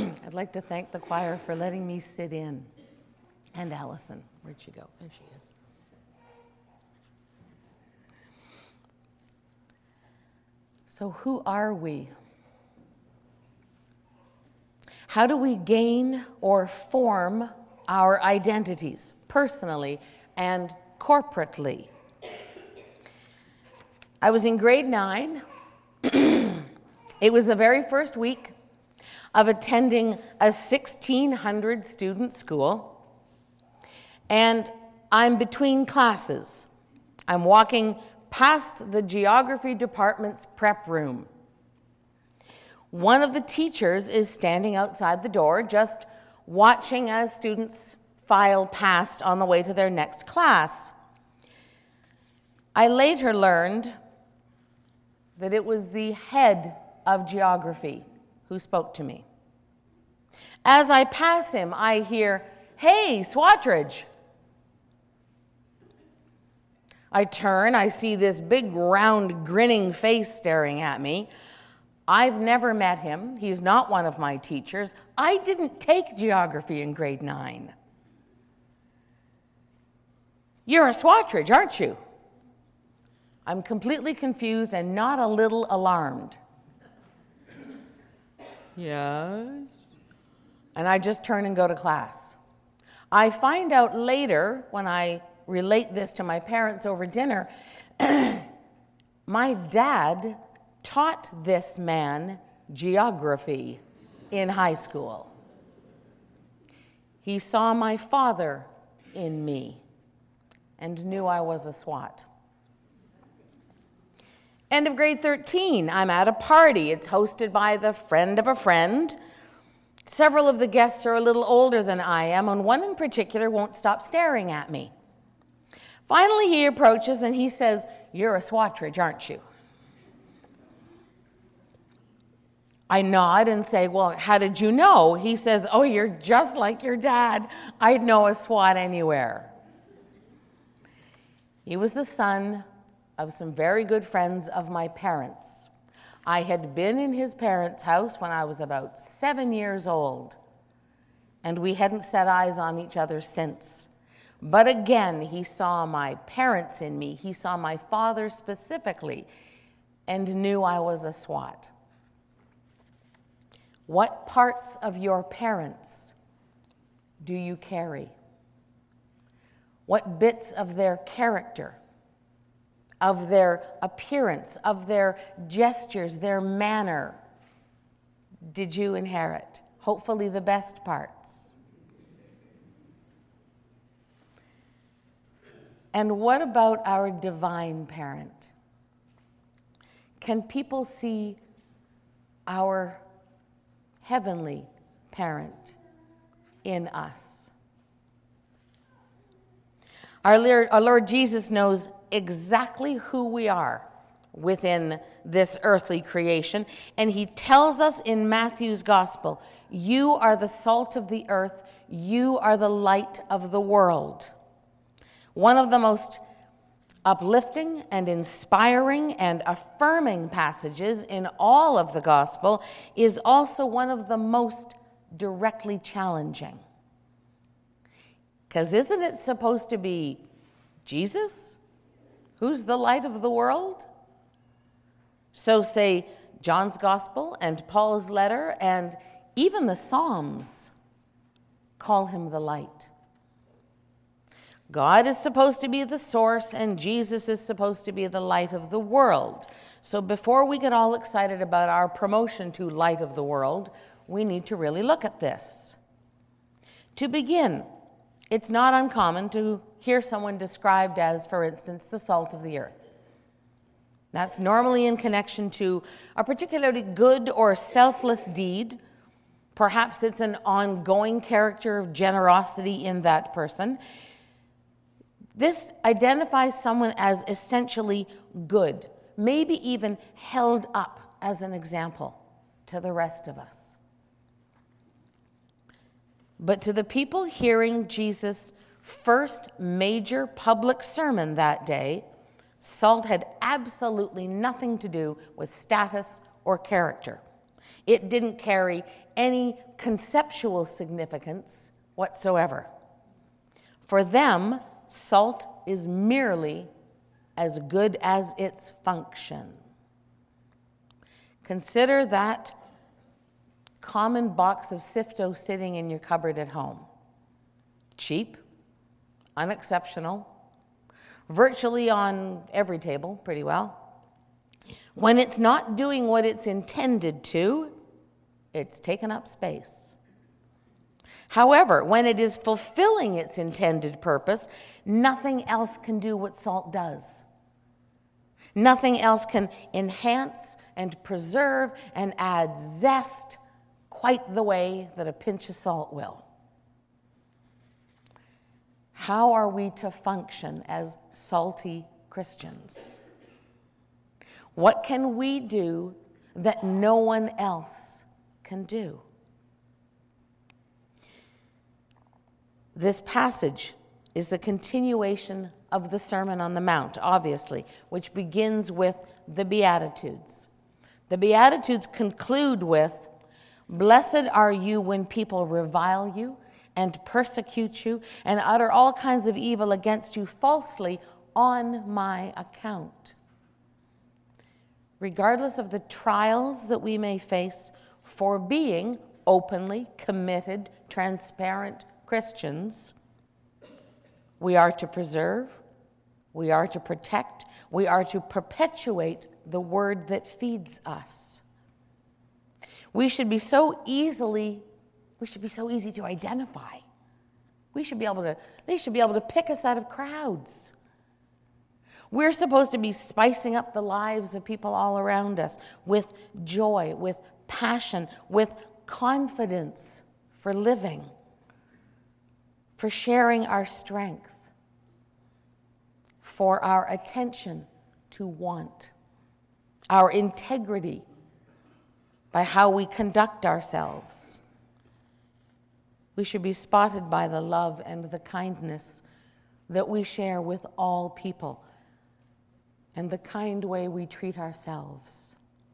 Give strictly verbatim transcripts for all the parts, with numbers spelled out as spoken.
I'd like to thank the choir for letting me sit in. And Allison, where'd she go? There she is. So who are we? How do we gain or form our identities, personally and corporately? I was in grade nine. It was the very first week of attending a sixteen hundred student school, and I'm between classes. I'm walking past the geography department's prep room. One of the teachers is standing outside the door, just watching as students file past on the way to their next class. I later learned that it was the head of geography who spoke to me. As I pass him, I hear, "Hey, Swatridge." I turn, I see this big, round, grinning face staring at me. I've never met him. He's not one of my teachers. I didn't take geography in grade nine. "You're a Swatridge, aren't you?" I'm completely confused and not a little alarmed. "Yes." And I just turn and go to class. I find out later, when I relate this to my parents over dinner, my dad taught this man geography in high school. He saw my father in me and knew I was a SWAT. End of grade thirteen, I'm at a party. It's hosted by the friend of a friend. Several of the guests are a little older than I am, and one in particular won't stop staring at me. Finally, he approaches and he says, "You're a Swatridge, aren't you?" I nod and say, "Well, how did you know?" He says, "Oh, you're just like your dad. I'd know a SWAT anywhere." He was the son of some very good friends of my parents. I had been in his parents' house when I was about seven years old, and we hadn't set eyes on each other since. But again, he saw my parents in me. He saw my father specifically and knew I was a SWAT. What parts of your parents do you carry? What bits of their character, of their appearance, of their gestures, their manner, did you inherit? Hopefully the best parts. And what about our divine parent? Can people see our heavenly parent in us? Our Lord, our Lord Jesus knows exactly who we are within this earthly creation, and he tells us in Matthew's gospel, "You are the salt of the earth, you are the light of the world." One of the most uplifting and inspiring and affirming passages in all of the gospel is also one of the most directly challenging. Because isn't it supposed to be Jesus who's the light of the world? So say John's gospel and Paul's letter and even the Psalms call him the light. God is supposed to be the source, and Jesus is supposed to be the light of the world. So before we get all excited about our promotion to light of the world, we need to really look at this. To begin, it's not uncommon to hear someone described as, for instance, the salt of the earth. That's normally in connection to a particularly good or selfless deed. Perhaps it's an ongoing character of generosity in that person. This identifies someone as essentially good, maybe even held up as an example to the rest of us. But to the people hearing Jesus' first major public sermon that day, salt had absolutely nothing to do with status or character. It didn't carry any conceptual significance whatsoever. For them, salt is merely as good as its function. Consider that common box of Sifto sitting in your cupboard at home. Cheap, unexceptional, virtually on every table, pretty well. When it's not doing what it's intended to, it's taken up space. However, when it is fulfilling its intended purpose, nothing else can do what salt does. Nothing else can enhance and preserve and add zest quite the way that a pinch of salt will. How are we to function as salty Christians? What can we do that no one else can do? This passage is the continuation of the Sermon on the Mount, obviously, which begins with the Beatitudes. The Beatitudes conclude with, "Blessed are you when people revile you and persecute you and utter all kinds of evil against you falsely on my account." Regardless of the trials that we may face for being openly committed, transparent Christians, we are to preserve, we are to protect, we are to perpetuate the word that feeds us. We should be so easily, we should be so easy to identify. We should be able to, they should be able to pick us out of crowds. We're supposed to be spicing up the lives of people all around us with joy, with passion, with confidence for living, for sharing our strength, for our attention to want, our integrity by how we conduct ourselves. We should be spotted by the love and the kindness that we share with all people and the kind way we treat ourselves.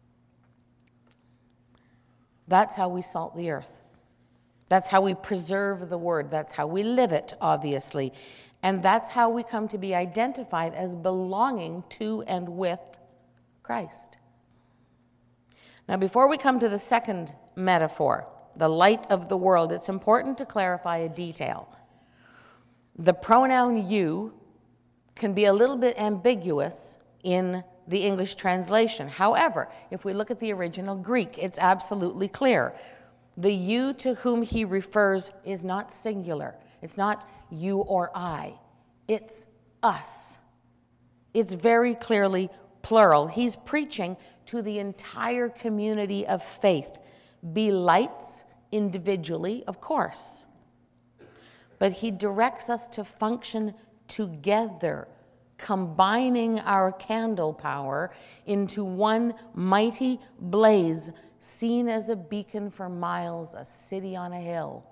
That's how we salt the earth. That's how we preserve the word. That's how we live it, obviously. And that's how we come to be identified as belonging to and with Christ. Now, before we come to the second metaphor, the light of the world, it's important to clarify a detail. The pronoun you can be a little bit ambiguous in the English translation. However, if we look at the original Greek, it's absolutely clear. The you to whom he refers is not singular. It's not you or I. It's us. It's very clearly plural. He's preaching to the entire community of faith. Be lights individually, of course. But he directs us to function together, combining our candle power into one mighty blaze, seen as a beacon for miles, a city on a hill.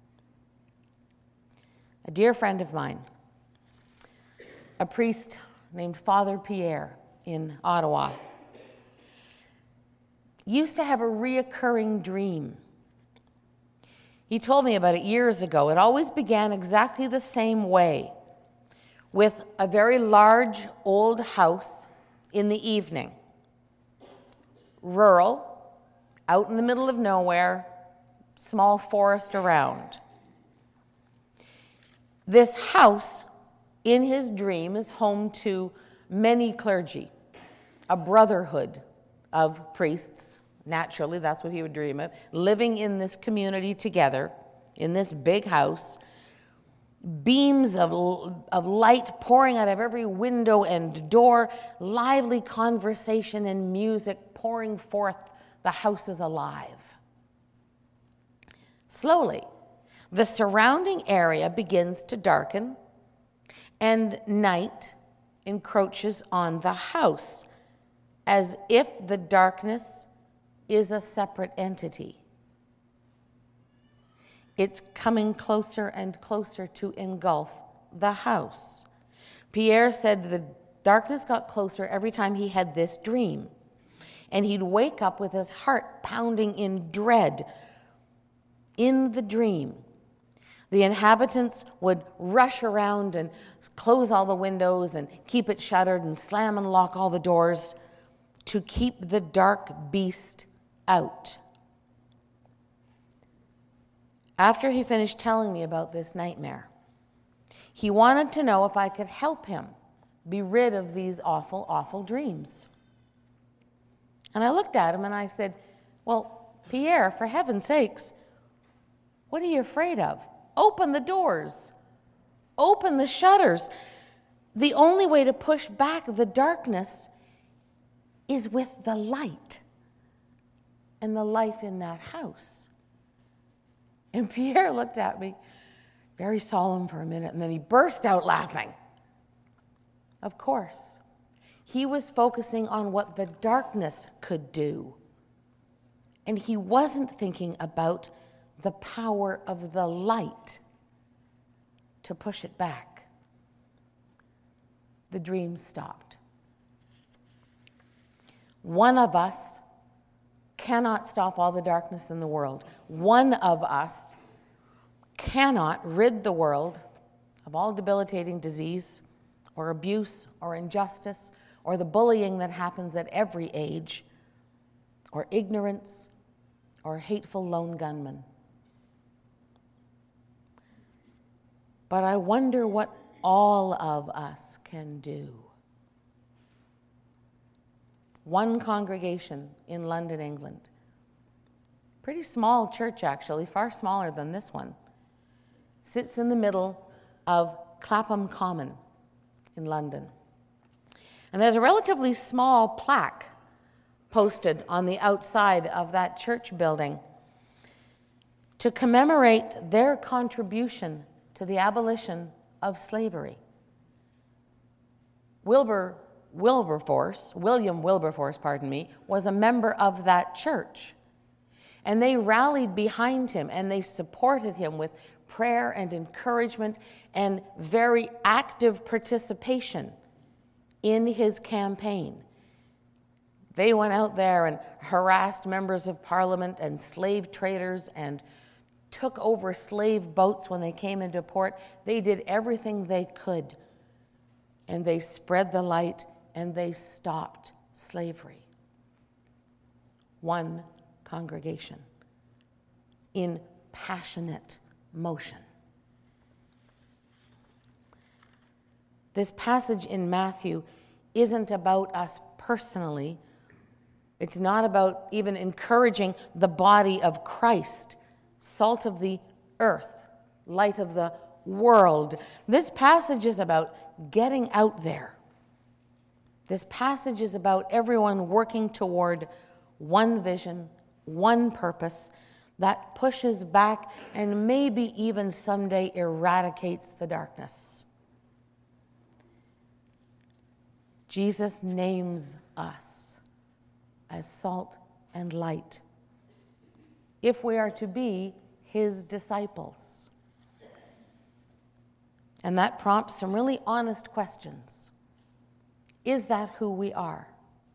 A dear friend of mine, a priest named Father Pierre in Ottawa, used to have a reoccurring dream. He told me about it years ago. It always began exactly the same way, with a very large old house in the evening. Rural, out in the middle of nowhere, small forest around. This house, in his dream, is home to many clergy, a brotherhood of priests. Naturally, that's what he would dream of, living in this community together, in this big house, beams of, of light pouring out of every window and door, lively conversation and music pouring forth. The house is alive. Slowly, the surrounding area begins to darken, and night encroaches on the house, as if the darkness is a separate entity. It's coming closer and closer to engulf the house. Pierre said the darkness got closer every time he had this dream, and he'd wake up with his heart pounding in dread, In the dream, the inhabitants would rush around and close all the windows and keep it shuttered and slam and lock all the doors to keep the dark beast out. After he finished telling me about this nightmare, he wanted to know if I could help him be rid of these awful, awful dreams. And I looked at him and I said, well, Pierre, for heaven's sakes, what are you afraid of? Open the doors. Open the shutters. The only way to push back the darkness is with the light and the life in that house. And Pierre looked at me, very solemn for a minute, and then he burst out laughing. Of course, he was focusing on what the darkness could do. And he wasn't thinking about the power of the light to push it back. The dream stopped. One of us cannot stop all the darkness in the world. One of us cannot rid the world of all debilitating disease or abuse or injustice or the bullying that happens at every age or ignorance or hateful lone gunmen. But I wonder what all of us can do. One congregation in London, England, pretty small church actually, far smaller than this one, sits in the middle of Clapham Common in London. And there's a relatively small plaque posted on the outside of that church building to commemorate their contribution to the abolition of slavery. Wilbur Wilberforce, William Wilberforce, pardon me, was a member of that church. And they rallied behind him and they supported him with prayer and encouragement and very active participation in his campaign. They went out there and harassed members of parliament and slave traders and took over slave boats when they came into port. They did everything they could, and they spread the light and they stopped slavery. One congregation in passionate motion. This passage in Matthew isn't about us personally. It's not about even encouraging the body of Christ, salt of the earth, light of the world. This passage is about getting out there. This passage is about everyone working toward one vision, one purpose that pushes back and maybe even someday eradicates the darkness. Jesus names us as salt and light if we are to be his disciples. And that prompts some really honest questions. Is that who we are?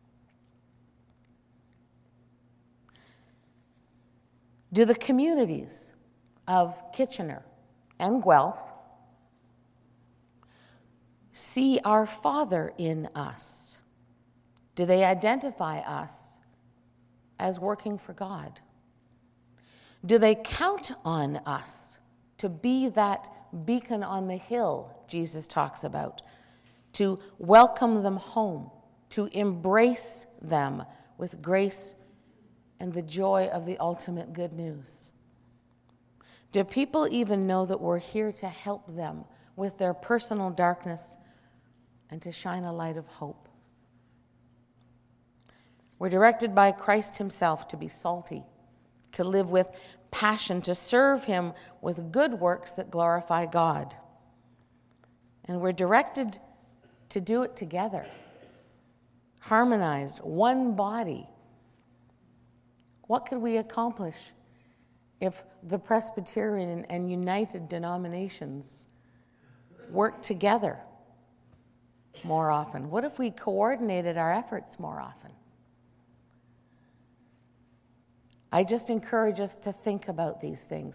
Do the communities of Kitchener and Guelph see our Father in us? Do they identify us as working for God? Do they count on us to be that beacon on the hill Jesus talks about, to welcome them home, to embrace them with grace and the joy of the ultimate good news? Do people even know that we're here to help them with their personal darkness and to shine a light of hope? We're directed by Christ himself to be salty, to live with passion, to serve him with good works that glorify God. And we're directed to do it together, harmonized, one body. What could we accomplish if the Presbyterian and United denominations worked together more often? What if we coordinated our efforts more often? I just encourage us to think about these things.